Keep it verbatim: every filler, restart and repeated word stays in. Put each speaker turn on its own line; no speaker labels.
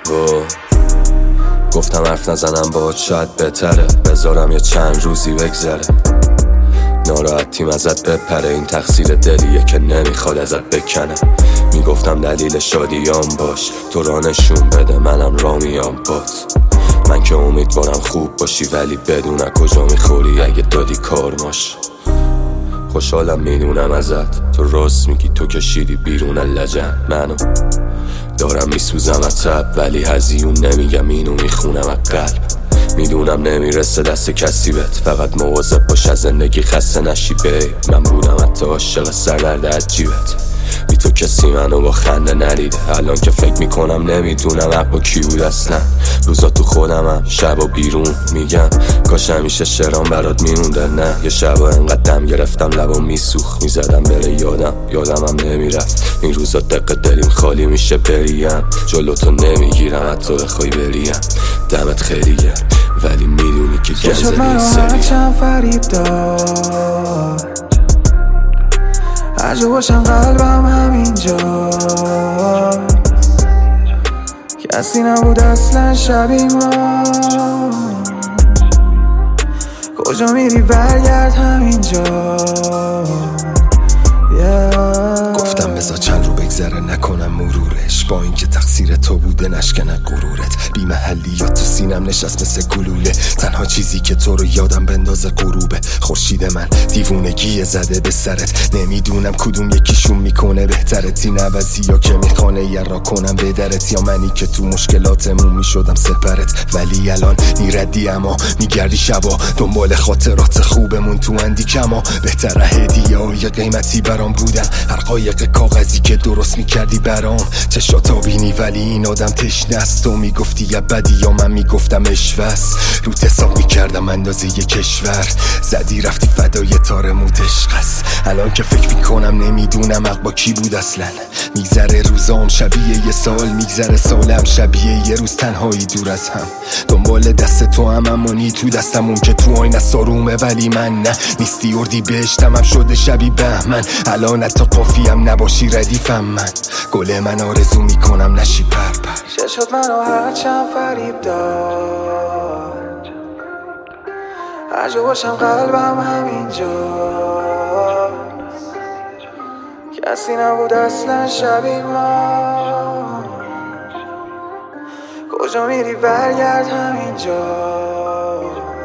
و گفتم حرف نزنم باهات شاید بهتره، بذارم یه چند روزی بگذره، ناراحتیم ازت بپره، این تقصیر دلیه که نمیخواد ازت بکنه. میگفتم دلیل شادیام باش، تو را نشون بده منم را میام بات. من که امیدوارم خوب باشی ولی بدون کجا میخوری اگه دادی کارماش. خوشحالم میدونم ازت، تو راست میگی، تو کشیدی بیرون لجن منو. دارم میسوزم از تب ولی هزیون نمیگم، اینو میخونم از قلب. میدونم نمیرسه دست کسی بهت، فقط مواظب باش از زندگی خسته نشی بیب. من بودم حتی عاشق سردرد عجیبت، بی تو کسی منو با خنده ندیده. الان که فکر میکنم نمیدونم حق با کی بود اصلا. روزا تو خودمم شب و بیرون میگم کاش همیشه شعرام برات میمونده. نه یه شبا انقدر دم گرفتم لبام میسوخت، میزدم بره یادم یادمم نمیرفت. این روزا دق دلیم خالی میشه بریم، جلو تو نمیگیرم حتی بخوای بریم. دمت خیلی گرد ولی میدونی که گنزه این سریم.
فریب داد هر جا باشم قلبم همینجا، کسی نبود اصلا شبیه ما. کجا میری برگرد همینجا. yeah.
گفتم بذار چند رو بگذره نکنم مرورش، با اینکه تقصیر تو بوده نشکنه غرورت. بی محلیات تو سینم نشست مثل گلوله، تنها چیزی که تو رو یادم بندازه غروبه. خورشید من دیوونگی زده به سرت، نمیدونم کدوم یکیشون میکنه بهترت. این عوضی یا که میخوانه یه را کنم به درت، یا منی که تو مشکلاتمون میشدم سپرت. ولی الان میردی اما میگردی شبا دنبال خاطرات خوبمون تو اندی کما. بهتره هدیه های قیمتی برام بودن، هر قایق کاغذی که درست میکردی برام. چشاتا بینی ولی این آدم تشنه است، تو میگفتی یا بدی یا من میگفتم اشوست. رو حساب میکردم اندازه یه کشور، زدی رفتی فدای تار موت عشق است. الان که فکر میکنم نمیدونم حق با کی بود اصلا. میگذره روزام شبیه یه سال، میگذره سالم شبیه یه روز تنهایی دور از هم. دنبال دست تو هم امانی تو دستم، اون که تو آینه سارومه ولی من نه. نیستی اردی بهشتم هم شده شبی بهمن، الان حتی قافیم نباشی ردیفم. من گل من آرزو میکنم نشی پر پر.
شد منو هرچند فریب داد، هر جا باشم قلبم همینجا، کسی نبود اصلا شبیه ما. کجا میری برگرد همینجا.